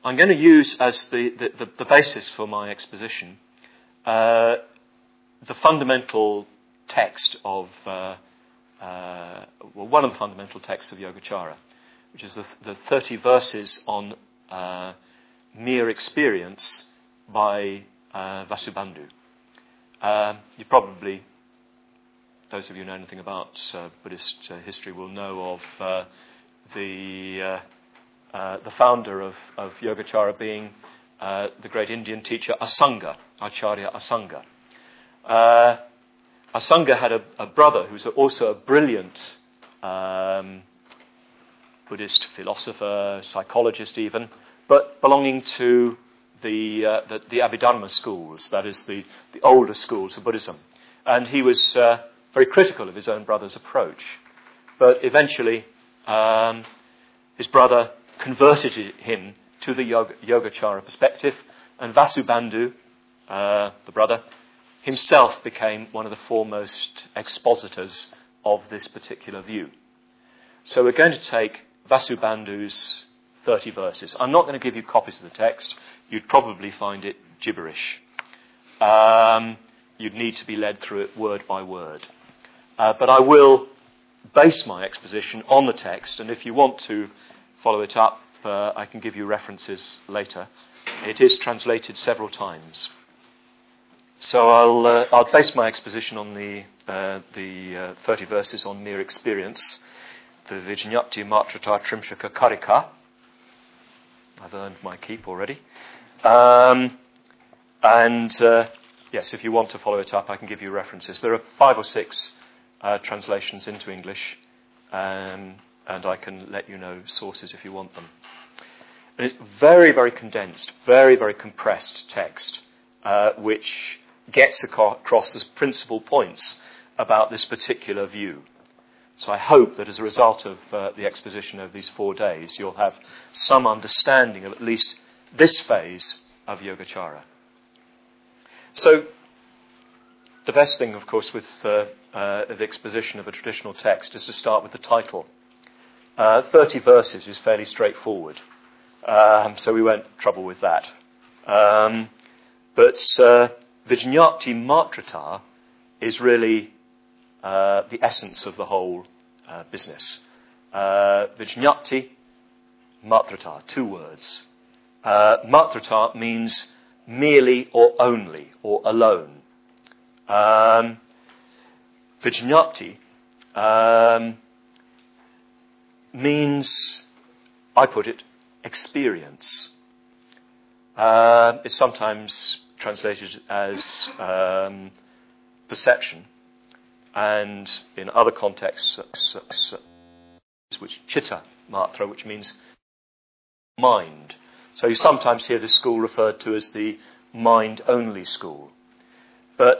I'm going to use as the basis for my exposition the fundamental text of, one of the fundamental texts of Yogacara, which is the 30 verses on mere experience by Vasubandhu. You probably, those of you who know anything about Buddhist history, will know of the founder of Yogacara being the great Indian teacher Asanga, Acharya Asanga. Asanga had a brother who was also a brilliant Buddhist philosopher, psychologist even, but belonging to the Abhidharma schools, that is the older schools of Buddhism. And he was very critical of his own brother's approach. But eventually, his brother converted him to the Yogacara perspective, and Vasubandhu, the brother, himself became one of the foremost expositors of this particular view. So we're going to take Vasubandhu's 30 verses. I'm not going to give you copies of the text. You'd probably find it gibberish. You'd need to be led through it word by word. But I will base my exposition on the text, and if you want to follow it up, I can give you references later. It is translated several times. So I'll base my exposition on the 30 verses on mere experience, the Vijñāti Mātrata Trimshaka Karika. I've earned my keep already. Yes, if you want to follow it up, I can give you references. There are 5 or 6 translations into English, and I can let you know sources if you want them. And it's very, very condensed, very, very compressed text, which gets across the principal points about this particular view. So I hope that as a result of the exposition of these 4 days, you'll have some understanding of at least this phase of Yogacara. So the best thing, of course, with the exposition of a traditional text is to start with the title. 30 verses is fairly straightforward, so we won't trouble with that. But Vijñāti Mātrata is really the essence of the whole business. Vijñāti Mātrata, 2 words. Mātrata means merely or only or alone. Vijñāti means, I put it, experience. It's sometimes translated as perception, and in other contexts, which chitta matra, which means mind. So you sometimes hear this school referred to as the mind-only school. But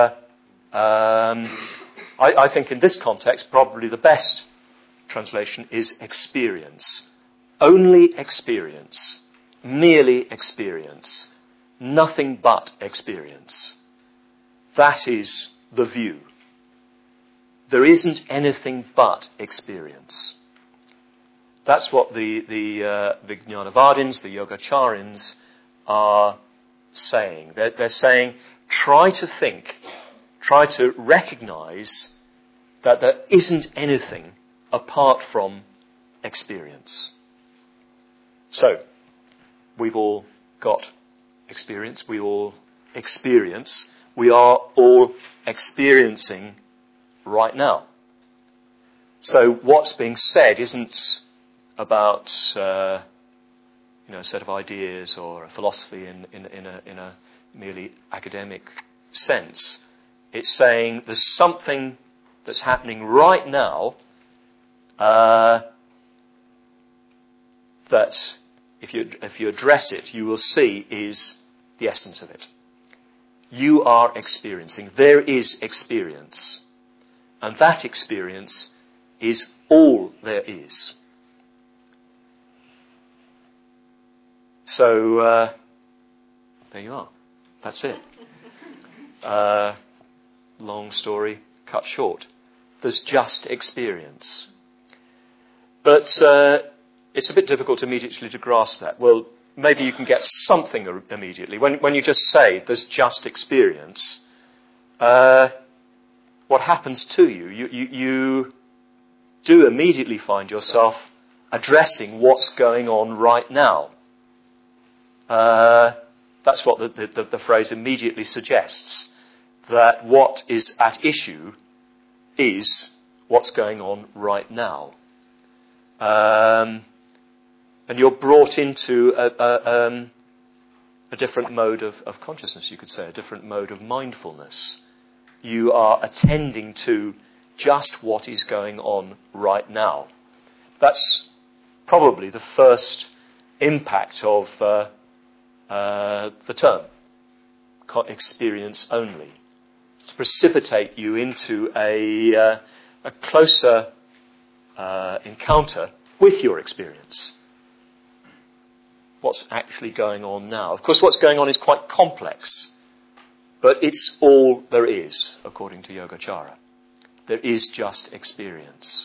I think in this context, probably the best translation is experience. Only experience. Merely experience. Nothing but experience. That is the view. There isn't anything but experience. That's what the Vijñānavādins, the Yogacarins, are saying. They're saying, try to think, try to recognize that there isn't anything apart from experience. So, we've all got experience, we all experience, we are all experiencing right now. So what's being said isn't about a set of ideas or a philosophy in a merely academic sense. It's saying there's something that's happening right now that if you address it, you will see is the essence of it. You are experiencing. There is experience. And that experience is all there is. So, there you are. That's it. Long story cut short. There's just experience. But it's a bit difficult immediately to grasp that. Well, maybe you can get something immediately. When you just say there's just experience, what happens to you? You do immediately find yourself addressing what's going on right now. That's what the phrase immediately suggests, that what is at issue is what's going on right now. And you're brought into a different mode of consciousness, you could say, a different mode of mindfulness. You are attending to just what is going on right now. That's probably the first impact of the term, experience only, to precipitate you into a closer encounter with your experience. What's actually going on now? Of course, what's going on is quite complex, but it's all there is, according to Yogacara. There is just experience.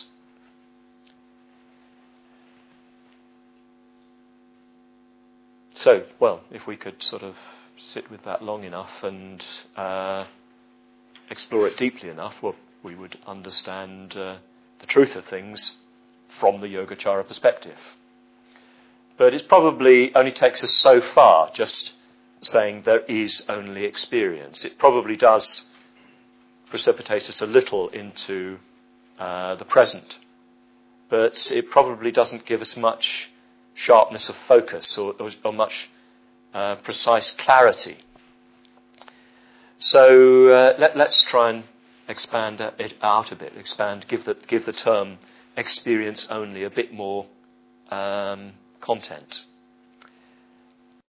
So, well, if we could sort of sit with that long enough and explore it deeply enough, well, we would understand the truth of things from the Yogacara perspective. But it probably only takes us so far, just saying there is only experience. It probably does precipitate us a little into the present, but it probably doesn't give us much sharpness of focus or much precise clarity. So let's try and expand it out a bit. Give the term experience only a bit more content.